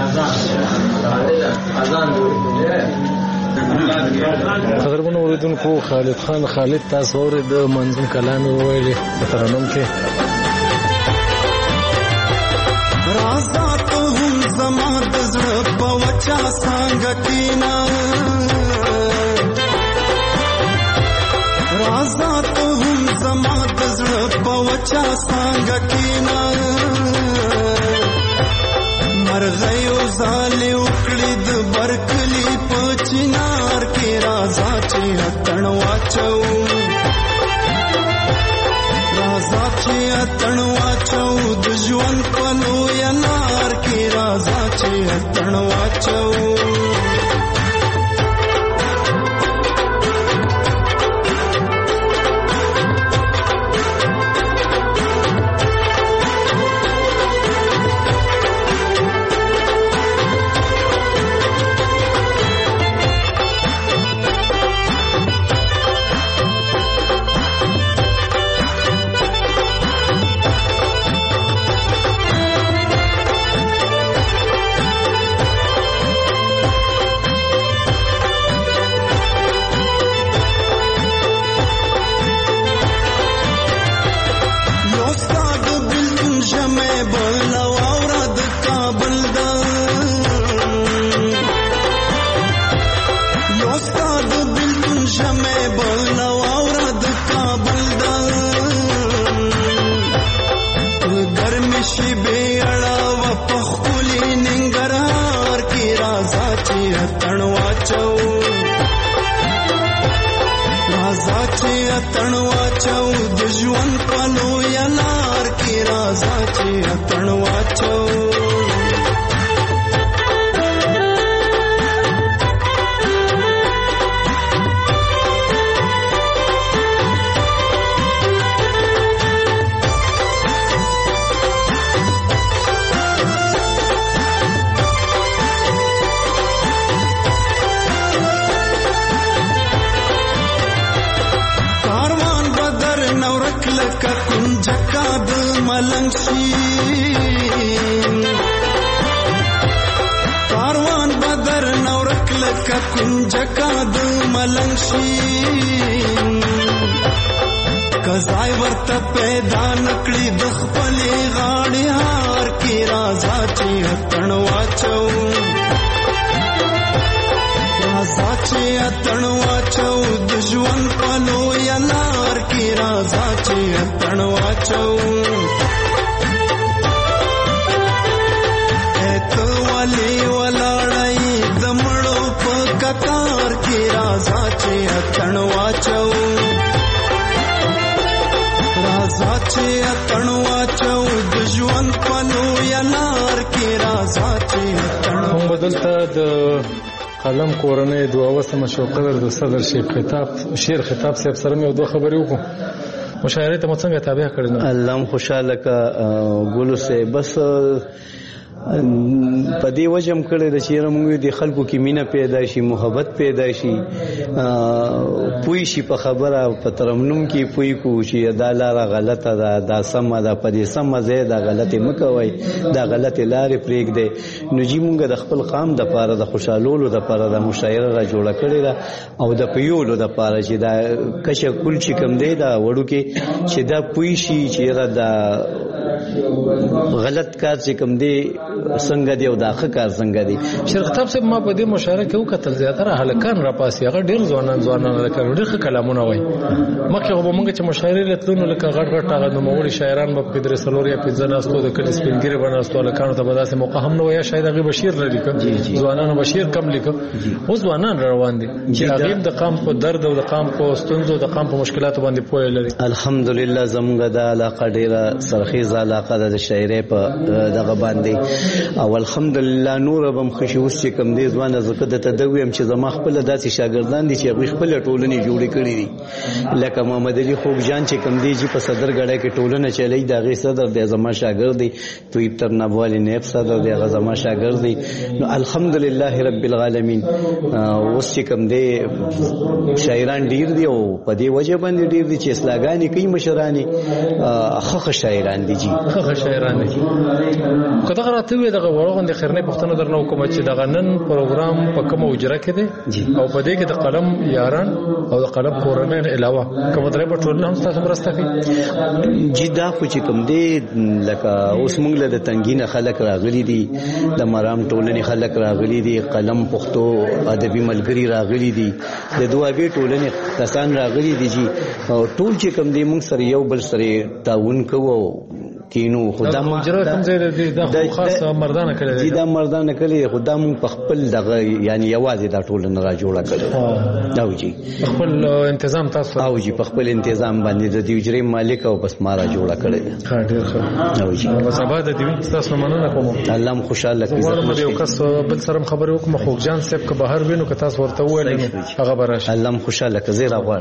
قدرمن اوریدونکو خالد خان خالد تاسو اورید منظوم کلام ویلي ترنم کې رازا ته هم زما د زړه په وچا څنګه کینا رازا ته هم زما د زړه په وچا څنګه کینا مرغیو زالې وکړې د برکلی په چنار کې رازا چې اتڼ واچو رازا چې اتڼ واچو د ژوند په لوی انار کې رازا چې اتڼ واچو اتن واچو د ژوند په لویه لار کې راځه چې اتن واچو ملنګ شي کاروان بدر نورک لکه کنجکا د ملنګ شي کزای ورته پیدا نکړي د خپلې غاړې هار کې راځه چې اتن واچو راځه چې اتن واچو د ژوند په لویه لار کې راځه چې اتن واچو والی ولاړای د مړو په کتار کې راځه چې اتن واچو راځه چې اتن واچو د ژوند په لویه لار کې راځه چې اتن هم بدلته د قلم کورنۍ دوه وسمه شو قدر د صدر شیخ خطاب شیر خطاب صاحب سره مې دوه خبرې وکړو مشاعره ته څنګه تابع کړل الله خوشاله کا ګولو سه بس په دې وجم کړي د چیرې موږ د خلکو کې مینه پیدا شي محبت پیدا شي پوي شي په خبره په ترمنم کې پوي کو شي دا لاره غلطه ده دا سم ده په دې سم ځای دا غلطه مکوي دا غلطه لارې پرېګ دی نو جی موږ د خپل قام د پاره د خوشالولو د پاره د مشاعره را جوړه کړې ده او د پیولو د پاره چې دا کشه کول چې کم دی دا وړو کې چې دا پوي شي چې دا غلط کار چې کم دی څنګه دی او داخه کار څنګه دی شیخ خطاب صاحب ما په دې مشاعره کې وکتل زیاتره هلکان را پاسي هغه ډیر ځوانان ځوانان لکه ډیر کلامونه وای مکه به موږ چې مشاعره لتلونو لکه غټ غټ هغه نو موري شاعران په پدر سلور یا پنځه ناستو د کلی سپینګری بناستو لکانو ته بداسه موقع هم نو یا شاید هغه بشیر لري ک ځوانانو بشیر کم لیک او ځوانان روان دي چې هغه د قام په درد او د قام په ستونزو د قام په مشکلاتو باندې پوهه لري الحمدلله زموږ د علاقه ډیره سرخیزه علاقه د شاعرۍ په دغه باندې او الحمدلله نور بم خوشي اوس چې کم دي ځوان زکه د تدویم چې زما خپل داسې شاګردان دي چې خپل ټولنې جوړې کړې دي لکه محمد علي خوب جان چې کم دي چې په صدر غړې کې ټولنه چلای دا غي صدر د زما شاګرد دي توي تر نبوالي نیب صدر دی هغه زما شاګرد دي نو الحمدلله رب العالمین اوس چې کم دي شاعران ډیر دي او په دې وجه باندې ډیر دي چې اسلاګانی کوي مشرانی خخ شاعران دي جی خخ شاعران دي کله راته وي دغه ورغون د خیرنې پښتنو درنو کوم چې دغه نن پروګرام په کوم اجرا کې دي او په دې کې د قلم یاران او د قلم کورنۍ علاوه کوم درې په ټولنه هم تاسو مرسته کوي جی دا خو چې کوم دي لکه اوس موږ له تنګینه خلک راغلي دي د مرام ټولنې خلک راغلي دي قلم پښتو ادبي ملګری راغلي دي د دوابي ټولنې کسان راغلي دي جی او ټول چې کوم دي موږ سره یو بل سره تعاون کوو کینو خدا مجرد کوم ځای دی دا خاص مردانه کړی دی دا مردانه کړی خدا مون په خپل دغه یعنی یوازې دا ټول نه را جوړه کړی دا وجي خپل تنظیم تاسو او جی په خپل تنظیم باندې د دې اجرې مالک او بس مارا جوړه کړی ها ډیر ښه او جی سبا د دې تاسو مننه کوم الله خوشاله کړي ورته یو کس بل سره خبرې وکم خوږ جان صاحب که بهر وینو که تاسو ورته وایي هغه براش الله خوشاله کړي زیرا غواړم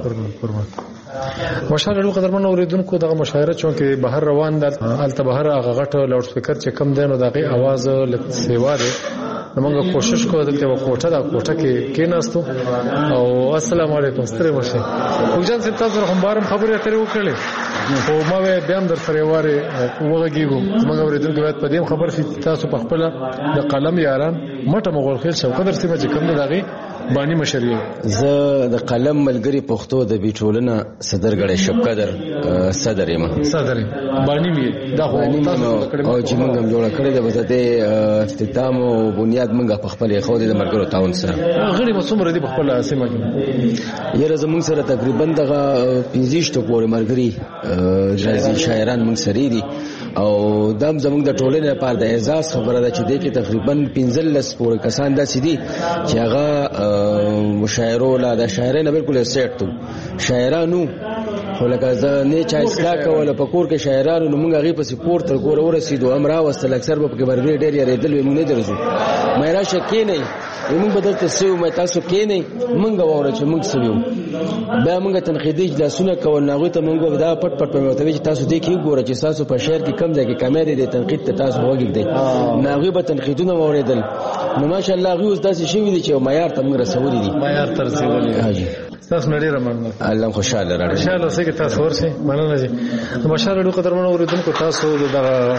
مشاعره لو قدرمن اوریدونکو دغه مشاعره چون کې بهر روان ده الته بهر هغه غټ لاوډ سپیکر چې کم دینو دغه आवाज لته سیوا ده موږ کوشش کوو دلته و کوټه دا کوټه کې کېناستو او السلام علیکم ستړي مشه خوجان څه تاسو هم بارم خبرې اترې وکړلې او ما به هم در سره واره وګیګو موږ اوریدونکو باید په دې خبر شي تاسو په خپل د قلم یاران مټه مغول خیل شو قدر سیمه چې کم دغه بانی مشریه زه د قلم ملګری پښتو د بیټولنه صدر غړې شپ قدر صدر یم صدر بانی می دا خو تاسو او چې موږ هم جوړ کړی د وسته اختتام او بنیاد موږ په خپل خو د مرګرو تاون سره غړي مسومره دی په خپل سیمه کې یره زموږ سره تقریبا دغه پنځه شته پورې مرګري جازي شاعران موږ سره دي او دم زموږ د ټولنې لپاره د اعزاز خبره ده چې د کې تقریبا پنځه لس پورې کسان داسې دي چې هغه مشاعرو لا د شاعرانو بالکل سیټ تو شاعرانو خو لکه زه نه چا اصلاح کوله په کور کې شاعرانو نو موږ هغې پسې کور تر کوره ورسېدو هم راوستل اکثر به پکې برګې ډېر یارېدل وې موږ نه درځو مې راشه کښېنئ موږ به دلته څه وو تاسو کښېنئ موږ واوره چې موږ څه ویو بیا موږ تنقیدي اجلاسونه کول هغوی ته موږ به دا پټ پټ به مې ورته ویل چې تاسو دې کې وګوره چې ستاسو په شعر کې کم ځای کې کمی دی د تنقید ته تاسو به وږږدئ نو هغوی به تنقیدونه واورېدل نو ماشاءالله هغوی اوس داسې شوي دي چې یو معیار ته موږ رسولي دي معیار ته رسولي حاجي تاسو نه ډیره مننه الله خوشاله راړي خوشاله اوسئ چې تاسو ورسئ مننه جی مشال اډو قدرمن اوریدونکو تاسو د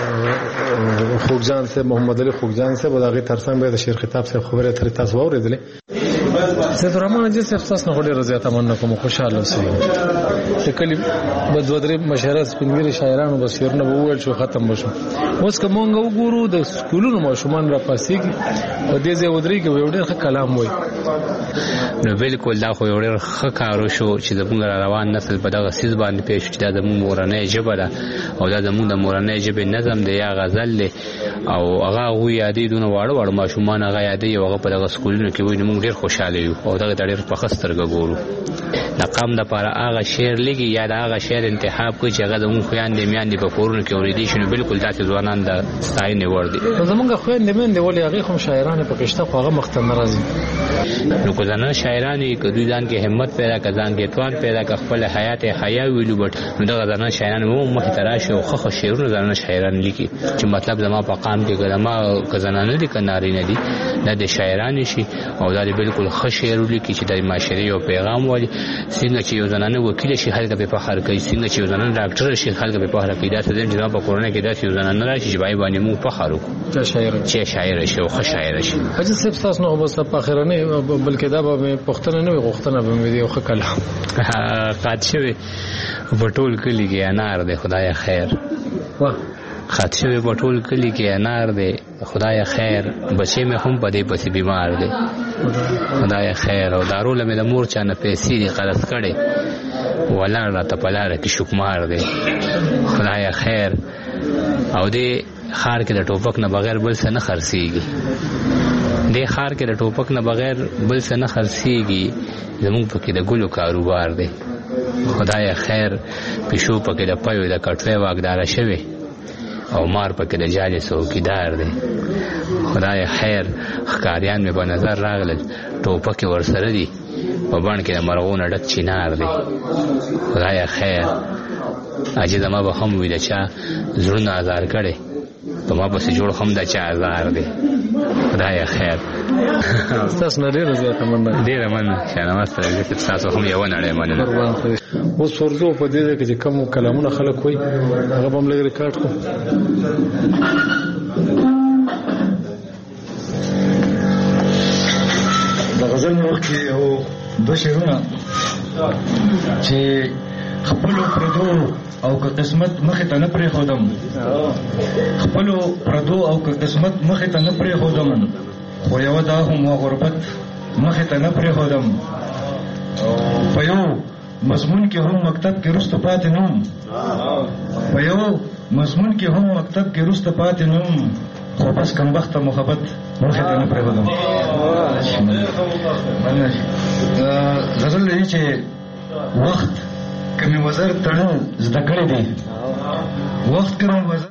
خوږجان صاحب محمد علي خوږجان صاحب دغه ترڅنګ به د شعر خطاب صاحب خبره تر تاسو اوریدلې سید رحمان جی صاحب تاسو نه ډیره زیاته مننه کوم خوشاله اوسئ چې کلی بدودري مشهره سپینګری شاعرانو بس ورنه وویل شو ختم وشو اوس کومه وګورو د سکولونو ماشومان را پاسيږي په دې ځای ودري کې یو ډېر ښه کلام وایي نو بالکل دا خو یو ډېر ښه کارو شو چې زموږ روان نسل په دغه سیز باندې پیښ چې دا زموږ مورنۍ ژبه ده او دا زموږ د مورنۍ ژبې نظم دی یا غزل دی او هغه هغوی یادوي دونه واړه واړه ماشومان هغه یادوي او هغه په دغه سکولونو کې وایي نو موږ ډېر خوشحاله یو او دغه ته ډېر په ښه سترګه ګورو د قام دپاره هغه شعر لیکي یا د هغه شعر انتخاب کوي چې هغه زموږ خویندې میندې په کورونو کې اورېدی شي نو بالکل داسې ځوانان د ستاینې وړ دي زموږ خویندې میندې ولې هغې خو هم شاعران یې پکې شته خو هغه مخته نه راځي نو که زنانه شاعران وي که دوی ځان کې همت پیدا کړه ځان کې توان پیدا کړه خپل حیات حیا ویلو بټ نو دغه زنانه شاعران هم مخې ته راشي او ښه ښه شعرونه زنانه شاعران لیکي چې مطلب زما په قام کې که زما که زنانه دي که نارینه دي دا د شاعران شي او دا بالکل ښه شعر ولیکي چې د معاشرې یو پیغام ولي څنګه چې یو زنانه وکیل شي خلک په فخر کوي څنګه چې یو زنانه ډاکټر شي خلک په فخر کوي دا څه چې زما په کورونه کې داسې یو زنانه راشي چې بای باندې موږ فخر وکړو چې شاعر چې شاعر شي او ښه شاعر شي حاجي صاحب تاسو نو بس په اخر نه بلکې دا به پښتنه نه غوښتنه به مې دی او ښه کلام قات شوی په ټول کلي کې انار دی خدای خیر واه خات شوی په ټول کلي کې انار دی خدای خیر بچې مې هم په دې پسې بیمار دی خدای خیر او دارو له مې د مور چا نه پیسې دي قرض کړې ولاړ راته په لاره کې شکمار دی خدای خیر او دې خار کې د ټوپک نه بغیر بل څه نه خرڅېږي دې خار کې د ټوپک نه بغیر بل څه نه خرڅېږي زموږ پکې د ګلو کاروبار دی خدای خیر پیشو پکې د پيو د کټوې واګدار شوی او مار پکې د جالې څوکیدار دی خدای خیر ښکاریان مې په نظر راغلل ټوپک ورسره دي په بڼ کې د مرغونو ډک چینار دی خدای خیر اجي زما به هم وي د چا زړونه ازار کړی په ما پسې جوړ هم د چا ازار دی خدای خیر تاسو نه ډېره زیاته مننه ډېره مننه شاهنواز صاحب تاسو هم یوه نړۍ مننه اوس ورځو په دې ځای کې چې کوم کلامونه خلک وایي هغه به هم لږ ریکارډ کړو د غزل مخکې یو دوه شعرونه چې خپلو پردو او که قسمت مخې ته نه پرېښودم خپلو پردو او که قسمت مخې ته نه پرېښودم خو یوه دا هم وا غربت مخې ته نه پرېښودم په یو مضمون کې هم مکتب کې رسته پاتې نوم په یو مضمون کې هم مکتب کې رسته پاتې نوم خو بس کمبخته محبت مخې ته نه پرېښودم غزل لري چې وخت کمی وزر تړل زده کړی دی وخت کمی وزر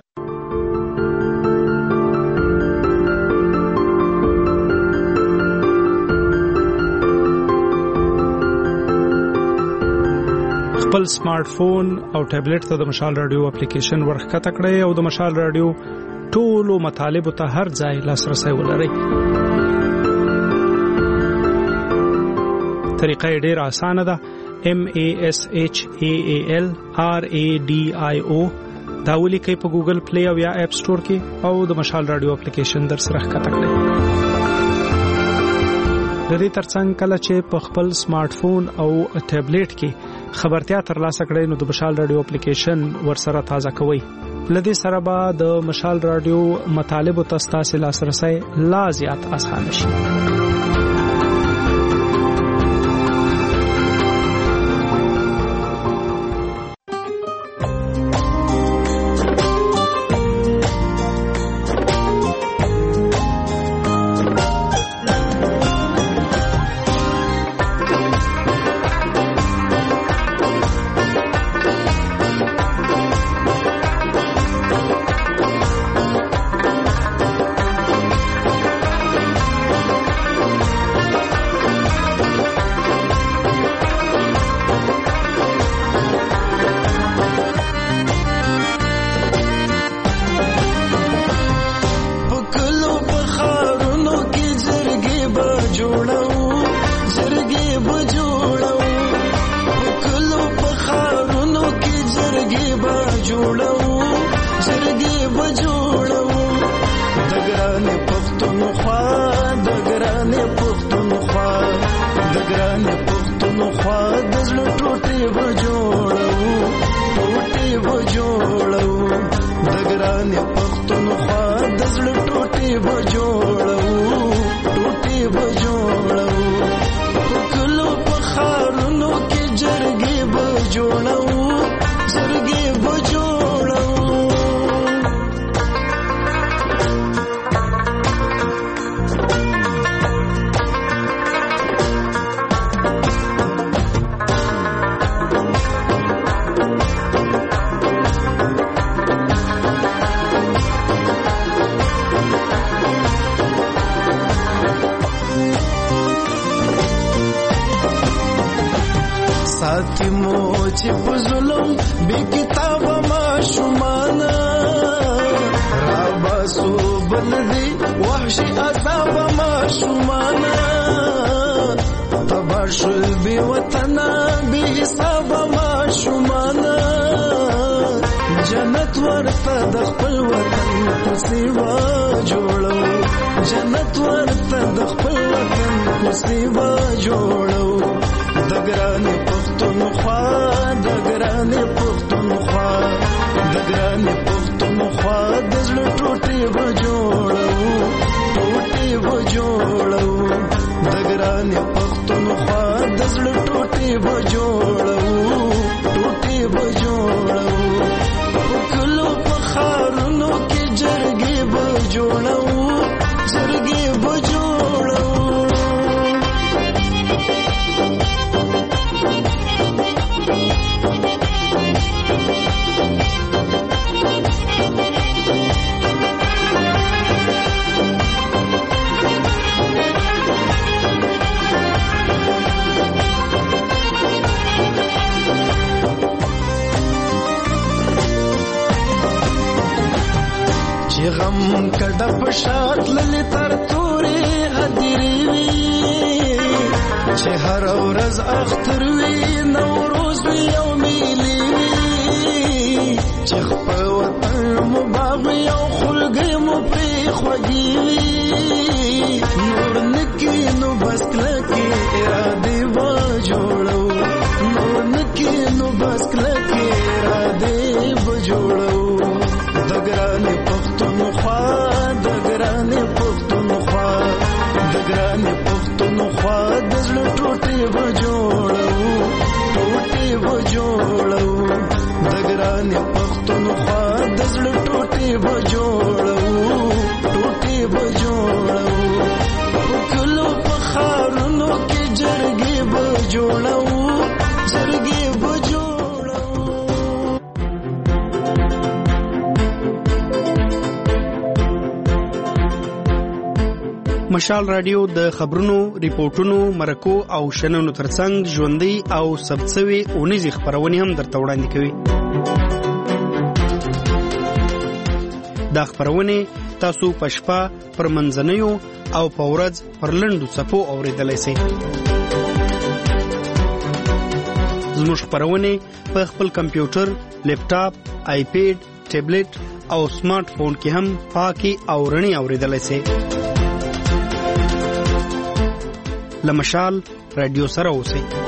خپل سمارټ فون او ټابلیټ ته د مشال رادیو اپلیکیشن ورخکته کړئ او د مشال رادیو ټولو مطالبو ته هر ځای لاسرسي ولرئ. طریقه ډېر اسانه ده. M A S H A A L R A D I O دا ولیکئ په ګوګل پلی او یا اپ سٹور کې او د مشال رادیو اپلیکیشن در سره ښکته کړئ. د دې ترڅنګ کله چې په خپل سمارټ فون او ټابلیټ کې خبرتیا ترلاسه کړئ نو د مشال رادیو اپلیکیشن ورسره تازه کوئ. لدې سره به د مشال رادیو مطالبو ته ستاسو لاسرسي لا زیات اسانه شي. زرګي به جوړو زرګي به جوړو د ګرانې پښتونخوا د ګرانې پښتونخوا د ګرانې پښتونخوا د زړه ټوټې به جوړو ټوټې به جوړو د ګرانې پښتونخوا د زړه ټوټې به جوړو ټوټې به جوړو په کلو په ښارونو کې جرګې به جوړو جرګې به جوړو ساتي مو چې په ظلم بې کتابه ماشومانه راباسو بل دي وحشي عذابه ماشومانه تباه شول بې وطنه بې حسابه ماشومانه جنت ورته د خپل وطن کوڅې به جوړو جنت ورته د خپل وطن کوڅې به جوړو د ګرانې پښتونخوا د ګرانې پښتونخوا د ګرانې پښتونخوا د زړه ټوټې به جوړو ټوټې به جوړو د ګرانې پښتونخوا د زړه ټوټې به جوړو ټوټې به جوړو په کلو په ښارونو کې جرګې به جوړو جرګې به جوړو چې غم کډه په شات للی تر تورې هدیرې وي چې هر ورځ اختر وي نوروز وي او میلې وي چې خپل وطن مو باغ وي او خلګۍ مو پرې خوږې وي نور نکي نو بس کلکې ارادې به جوړو نور نکي نو بس کلکې ارادې به جوړو د ګرانې پښتونخوا د ګرانې پښتونخوا د ګرانې پښتونخوا د زړه ټوټې به جوړو ټوټې به جوړو د ګرانې پښتونخوا د زړه ټوټې به جوړو ټوټې به جوړو په کلو په ښارونو کې جرګې به جوړو جرګې به جوړو مشال رادیو د خبرونو، ریپورتونو، مرکو او شننو ترڅنګ ژوندۍ او ثبتسوي اونیزې خبرونه هم درته وړاندې کوي. دا خبرونه تاسو په شپه پر منځنیو او په ورځ پر لنډو څپو اورېدلای شئ. زموږ خبرونه په خپل کمپیوټر، لیپټاپ، آیپیډ، ټابلیټ او سمارټ فون کې هم پاکي او رڼي اورېدلای شئ. لمشال رادیو سره اوسئ.